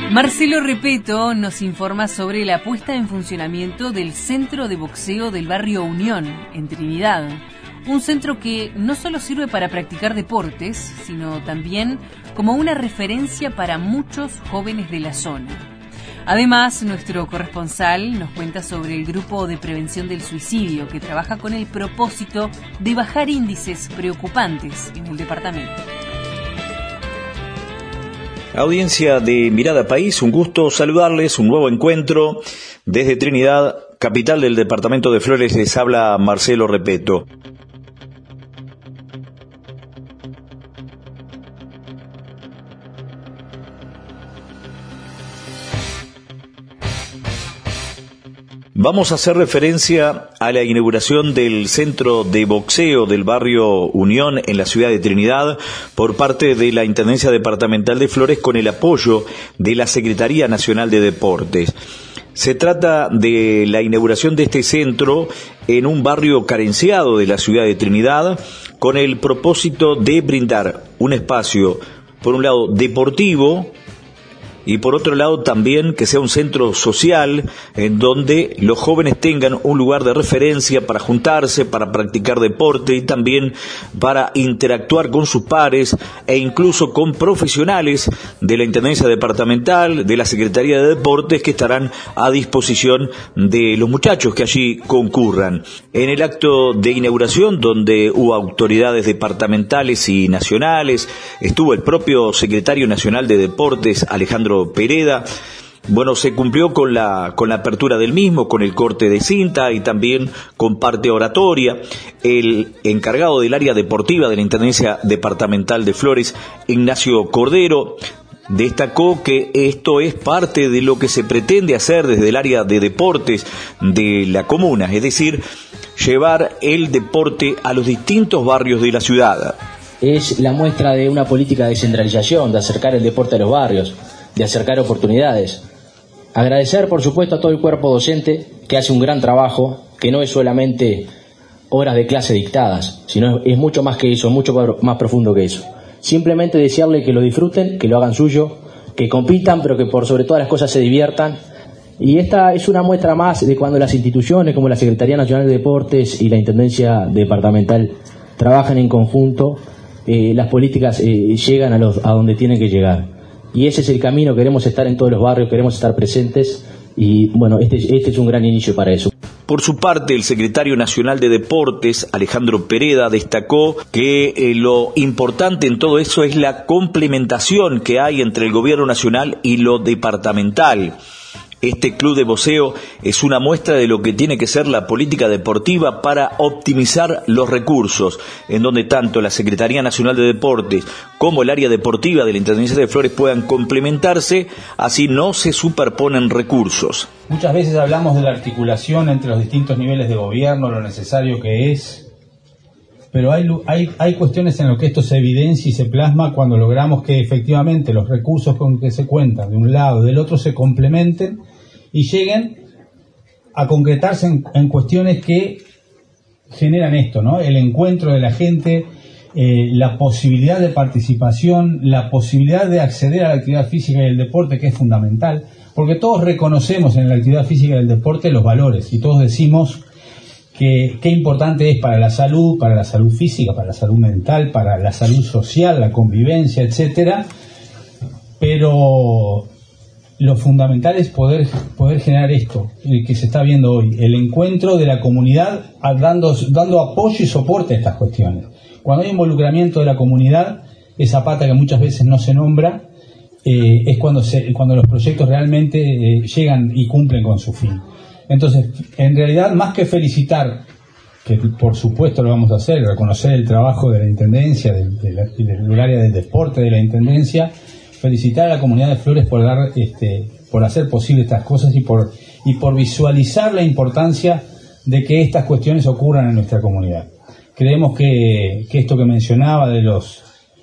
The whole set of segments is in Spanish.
Marcelo Repetto nos informa sobre la puesta en funcionamiento del Centro de Boxeo del Barrio Unión, en Trinidad. Un centro que no solo sirve para practicar deportes, sino también como una referencia para muchos jóvenes de la zona. Además, nuestro corresponsal nos cuenta sobre el Grupo de Prevención del Suicidio, que trabaja con el propósito de bajar índices preocupantes en el departamento. Audiencia de Mirada País, un gusto saludarles, un nuevo encuentro desde Trinidad, capital del departamento de Flores. Les habla Marcelo Repetto. Vamos a hacer referencia a la inauguración del Centro de Boxeo del Barrio Unión en la ciudad de Trinidad por parte de la Intendencia Departamental de Flores con el apoyo de la Secretaría Nacional de Deportes. Se trata de la inauguración de este centro en un barrio carenciado de la ciudad de Trinidad con el propósito de brindar un espacio, por un lado, deportivo, y por otro lado también que sea un centro social en donde los jóvenes tengan un lugar de referencia para juntarse, para practicar deporte y también para interactuar con sus pares e incluso con profesionales de la Intendencia Departamental, de la Secretaría de Deportes, que estarán a disposición de los muchachos que allí concurran. En el acto de inauguración, donde hubo autoridades departamentales y nacionales, estuvo el propio Secretario Nacional de Deportes, Alejandro Pereda. Bueno, se cumplió con la apertura del mismo, con el corte de cinta y también con parte oratoria. El encargado del área deportiva de la Intendencia Departamental de Flores, Ignacio Cordero, destacó que esto es parte de lo que se pretende hacer desde el área de deportes de la comuna, es decir, llevar el deporte a los distintos barrios de la ciudad. Es la muestra de una política de descentralización, de acercar el deporte a los barrios, de acercar oportunidades. Agradecer, por supuesto, a todo el cuerpo docente que hace un gran trabajo, que no es solamente horas de clase dictadas, sino es mucho más que eso, mucho más profundo que eso. Simplemente desearle que lo disfruten, que lo hagan suyo, que compitan, pero que por sobre todas las cosas se diviertan. Y esta es una muestra más de cuando las instituciones como la Secretaría Nacional de Deportes y la Intendencia Departamental trabajan en conjunto, las políticas llegan a donde tienen que llegar. Y ese es el camino, queremos estar en todos los barrios, queremos estar presentes y bueno, este es un gran inicio para eso. Por su parte, el secretario nacional de Deportes, Alejandro Pereda, destacó que lo importante en todo eso es la complementación que hay entre el gobierno nacional y lo departamental. Este club de boxeo es una muestra de lo que tiene que ser la política deportiva para optimizar los recursos, en donde tanto la Secretaría Nacional de Deportes como el área deportiva de la Intendencia de Flores puedan complementarse, así no se superponen recursos. Muchas veces hablamos de la articulación entre los distintos niveles de gobierno, lo necesario que es, pero hay cuestiones en lo que esto se evidencia y se plasma cuando logramos que efectivamente los recursos con que se cuentan de un lado y del otro se complementen y lleguen a concretarse en cuestiones que generan esto, ¿no? El encuentro de la gente, la posibilidad de participación, la posibilidad de acceder a la actividad física y el deporte, que es fundamental, porque todos reconocemos en la actividad física y el deporte los valores y todos decimos que qué importante es para la salud física, para la salud mental, para la salud social, la convivencia, etcétera. Pero lo fundamental es poder generar esto, que se está viendo hoy, el encuentro de la comunidad dando apoyo y soporte a estas cuestiones. Cuando hay involucramiento de la comunidad, esa pata que muchas veces no se nombra, es cuando los proyectos realmente llegan y cumplen con su fin. Entonces, en realidad, más que felicitar, que por supuesto lo vamos a hacer, reconocer el trabajo de la Intendencia, del área del deporte de la Intendencia, felicitar a la comunidad de Flores por hacer posible estas cosas y por visualizar la importancia de que estas cuestiones ocurran en nuestra comunidad. Creemos que esto que mencionaba de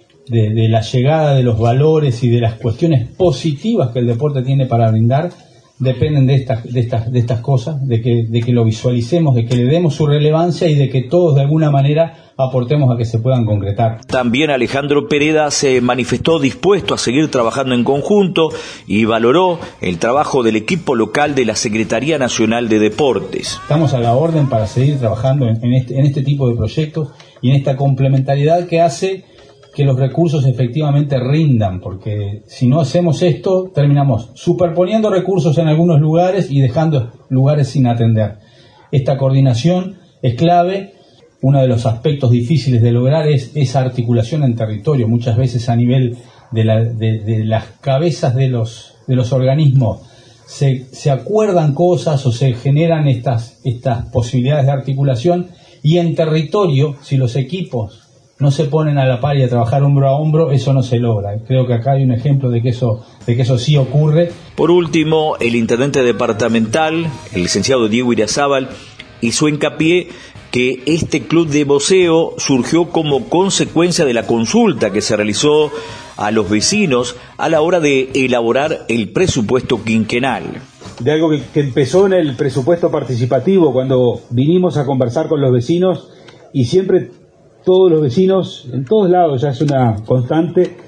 la llegada de los valores y de las cuestiones positivas que el deporte tiene para brindar, dependen de estas cosas, de que lo visualicemos, de que le demos su relevancia y de que todos de alguna manera aportemos a que se puedan concretar. También Alejandro Pereda se manifestó dispuesto a seguir trabajando en conjunto y valoró el trabajo del equipo local de la Secretaría Nacional de Deportes. Estamos a la orden para seguir trabajando en este tipo de proyectos y en esta complementariedad que hace que los recursos efectivamente rindan, porque si no hacemos esto, terminamos superponiendo recursos en algunos lugares y dejando lugares sin atender. Esta coordinación es clave. Uno de los aspectos difíciles de lograr es esa articulación en territorio. Muchas veces a nivel de las cabezas de los organismos se acuerdan cosas o se generan estas posibilidades de articulación, y en territorio, si los equipos no se ponen a la par y a trabajar hombro a hombro, eso no se logra. Creo que acá hay un ejemplo de que eso sí ocurre. Por último, el intendente departamental, el licenciado Diego Irazábal, hizo hincapié que este club de boxeo surgió como consecuencia de la consulta que se realizó a los vecinos a la hora de elaborar el presupuesto quinquenal. De algo que empezó en el presupuesto participativo, cuando vinimos a conversar con los vecinos, y siempre todos los vecinos, en todos lados, ya es una constante,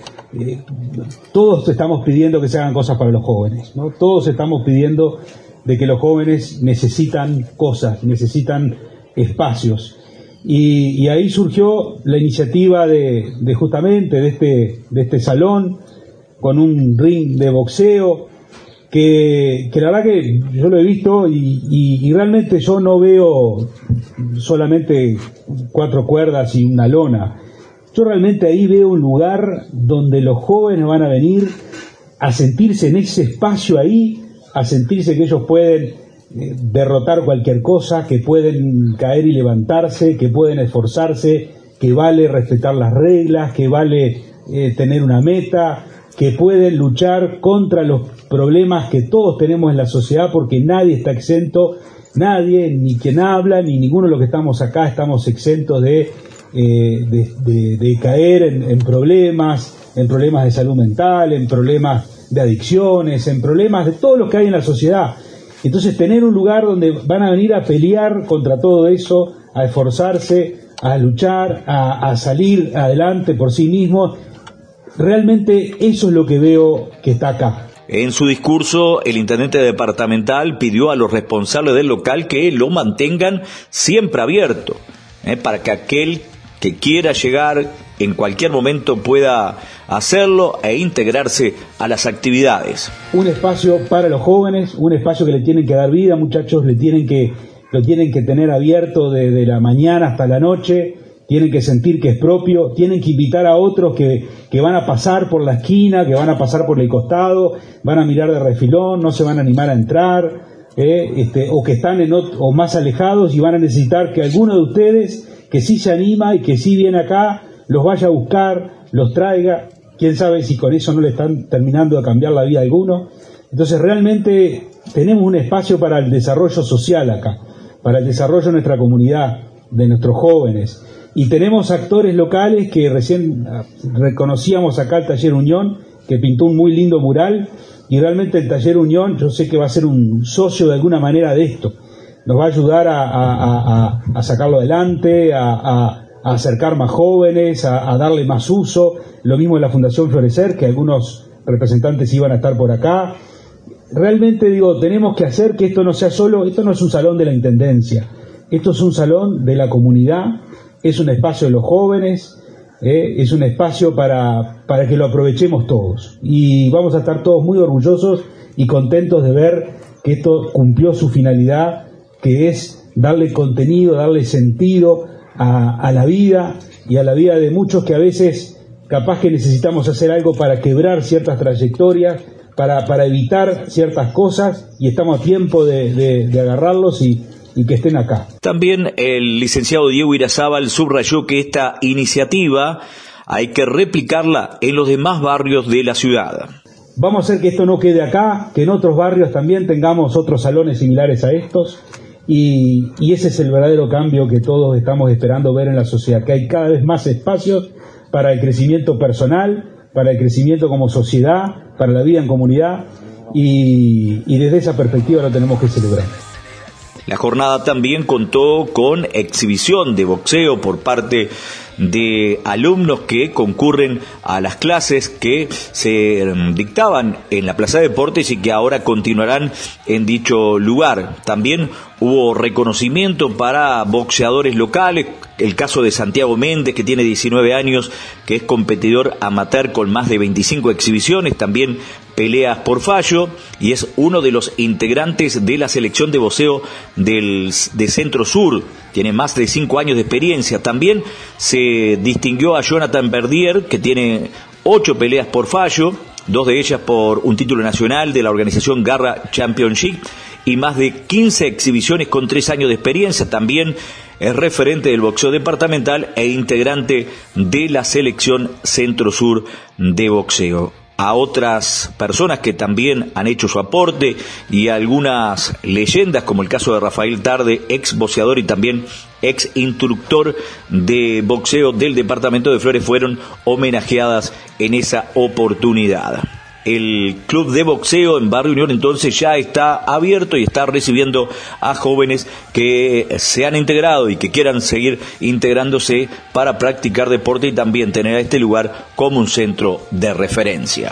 todos estamos pidiendo que se hagan cosas para los jóvenes, ¿no? Todos estamos pidiendo de que los jóvenes necesitan cosas, necesitan espacios. Y ahí surgió la iniciativa de justamente de este salón, con un ring de boxeo, que la verdad que yo lo he visto y realmente yo no veo solamente 4 cuerdas y una lona. Yo realmente ahí veo un lugar donde los jóvenes van a venir a sentirse en ese espacio ahí, a sentirse que ellos pueden derrotar cualquier cosa, que pueden caer y levantarse, que pueden esforzarse, que vale respetar las reglas, que vale tener una meta, que pueden luchar contra los problemas que todos tenemos en la sociedad, porque nadie está exento, nadie, ni quien habla, ni ninguno de los que estamos acá estamos exentos de caer en problemas de salud mental, en problemas de adicciones, en problemas de todo lo que hay en la sociedad. Entonces, tener un lugar donde van a venir a pelear contra todo eso, a esforzarse, a luchar, a salir adelante por sí mismos, realmente eso es lo que veo que está acá. En su discurso, el intendente departamental pidió a los responsables del local que lo mantengan siempre abierto, para que aquel que quiera llegar en cualquier momento pueda hacerlo e integrarse a las actividades. Un espacio para los jóvenes, un espacio que le tienen que dar vida, muchachos, lo tienen que tener abierto desde la mañana hasta la noche, tienen que sentir que es propio, tienen que invitar a otros que van a pasar por la esquina, que van a pasar por el costado, van a mirar de refilón, no se van a animar a entrar, o que están o más alejados y van a necesitar que alguno de ustedes que sí se anima y que sí viene acá, los vaya a buscar, los traiga. Quién sabe si con eso no le están terminando de cambiar la vida a alguno. Entonces realmente tenemos un espacio para el desarrollo social acá, para el desarrollo de nuestra comunidad, de nuestros jóvenes. Y tenemos actores locales que recién reconocíamos acá, el Taller Unión, que pintó un muy lindo mural, y realmente el Taller Unión yo sé que va a ser un socio de alguna manera de esto. Nos va a ayudar a sacarlo adelante, a acercar más jóvenes, a darle más uso. Lo mismo en la Fundación Florecer, que algunos representantes iban a estar por acá. Realmente tenemos que hacer que esto no sea solo, esto no es un salón de la Intendencia, esto es un salón de la comunidad, es un espacio de los jóvenes, es un espacio para que lo aprovechemos todos. Y vamos a estar todos muy orgullosos y contentos de ver que esto cumplió su finalidad, que es darle contenido, darle sentido a la vida y a la vida de muchos que a veces capaz que necesitamos hacer algo para quebrar ciertas trayectorias, para evitar ciertas cosas, y estamos a tiempo de agarrarlos y que estén acá. También el licenciado Diego Irazábal subrayó que esta iniciativa hay que replicarla en los demás barrios de la ciudad. Vamos a hacer que esto no quede acá, que en otros barrios también tengamos otros salones similares a estos, y ese es el verdadero cambio que todos estamos esperando ver en la sociedad, que hay cada vez más espacios para el crecimiento personal, para el crecimiento como sociedad, para la vida en comunidad, y desde esa perspectiva lo tenemos que celebrar. La jornada también contó con exhibición de boxeo por parte de alumnos que concurren a las clases que se dictaban en la Plaza de Deportes y que ahora continuarán en dicho lugar. También hubo reconocimiento para boxeadores locales, el caso de Santiago Méndez, que tiene 19 años, que es competidor amateur con más de 25 exhibiciones, también peleas por fallo, y es uno de los integrantes de la selección de boxeo de Centro Sur. Tiene más de 5 años de experiencia. También se distinguió a Jonathan Verdier, que tiene 8 peleas por fallo, 2 de ellas por un título nacional de la organización Garra Championship, y más de 15 exhibiciones con 3 años de experiencia. También es referente del boxeo departamental e integrante de la selección Centro Sur de boxeo. A otras personas que también han hecho su aporte y algunas leyendas, como el caso de Rafael Tarde, ex boxeador y también ex instructor de boxeo del departamento de Flores, fueron homenajeadas en esa oportunidad. El club de boxeo en Barrio Unión entonces ya está abierto y está recibiendo a jóvenes que se han integrado y que quieran seguir integrándose para practicar deporte y también tener a este lugar como un centro de referencia.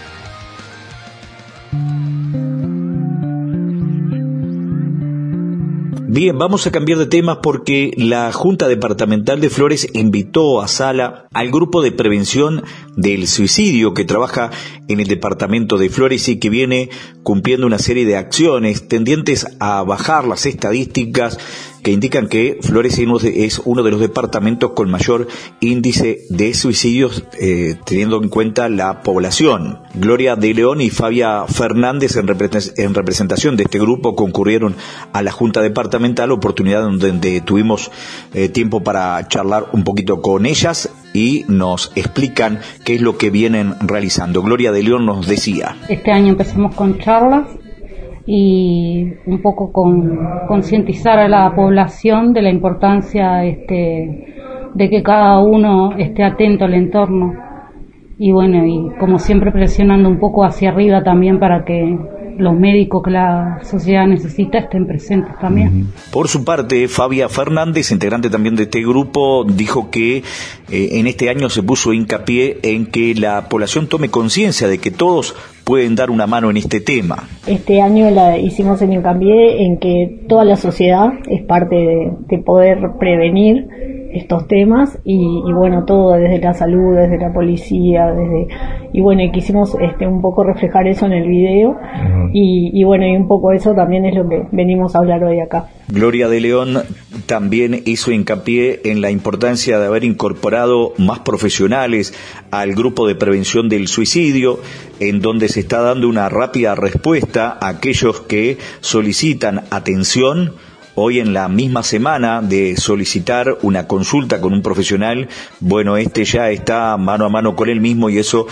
Bien, vamos a cambiar de tema porque la Junta Departamental de Flores invitó a sala al grupo de prevención del suicidio que trabaja en el departamento de Flores y que viene cumpliendo una serie de acciones tendientes a bajar las estadísticas que indican que Flores es uno de los departamentos con mayor índice de suicidios teniendo en cuenta la población. Gloria de León y Fabia Fernández en representación de este grupo concurrieron a la Junta Departamental, oportunidad donde tuvimos tiempo para charlar un poquito con ellas y nos explican qué es lo que vienen realizando. Gloria de León nos decía: este año empezamos con charlas y un poco con concientizar a la población de la importancia de que cada uno esté atento al entorno y bueno, y como siempre presionando un poco hacia arriba también para que los médicos que la sociedad necesita estén presentes también. Por su parte, Fabia Fernández, integrante también de este grupo, dijo que en este año se puso hincapié en que la población tome conciencia de que todos pueden dar una mano en este tema. Este año hicimos el hincapié en que toda la sociedad es parte de poder prevenir estos temas y bueno, todo desde la salud, desde la policía, y bueno, y quisimos un poco reflejar eso en el video y bueno, y un poco eso también es lo que venimos a hablar hoy acá. Gloria de León también hizo hincapié en la importancia de haber incorporado más profesionales al grupo de prevención del suicidio, en donde se está dando una rápida respuesta a aquellos que solicitan atención. Hoy en la misma semana de solicitar una consulta con un profesional, bueno, ya está mano a mano con él mismo y eso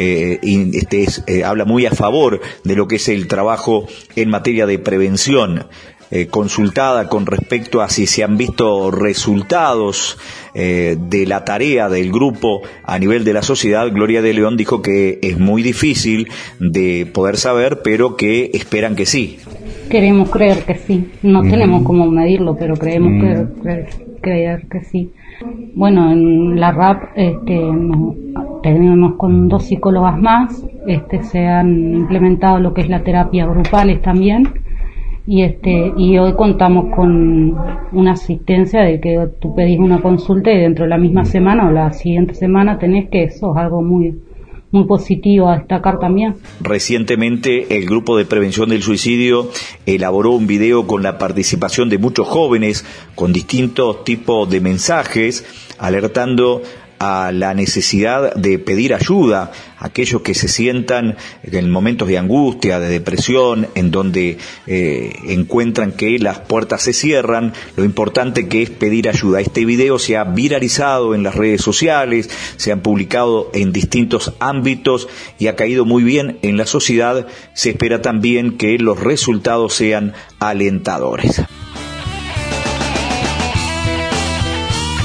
habla muy a favor de lo que es el trabajo en materia de prevención. Consultada con respecto a si se han visto resultados de la tarea del grupo a nivel de la sociedad, Gloria de León dijo que es muy difícil de poder saber, pero que esperan que sí. Queremos creer que sí, no tenemos cómo medirlo, pero creemos creer que sí. Bueno, en la RAP tenemos con 2 psicólogas más, se han implementado lo que es la terapia grupales también. Y hoy contamos con una asistencia de que tú pedís una consulta y dentro de la misma semana o la siguiente semana tenés, que eso es algo muy positivo a destacar también. Recientemente el grupo de prevención del suicidio elaboró un video con la participación de muchos jóvenes con distintos tipos de mensajes alertando a la necesidad de pedir ayuda a aquellos que se sientan en momentos de angustia, de depresión, en donde encuentran que las puertas se cierran, lo importante que es pedir ayuda. Este video se ha viralizado en las redes sociales, se han publicado en distintos ámbitos y ha caído muy bien en la sociedad. Se espera también que los resultados sean alentadores.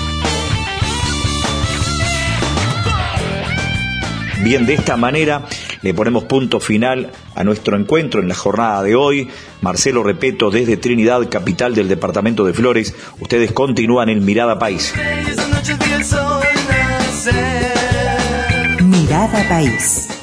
Bien, de esta manera le ponemos punto final a nuestro encuentro en la jornada de hoy. Marcelo Repeto desde Trinidad, capital del departamento de Flores. Ustedes continúan en Mirada País. Mirada País.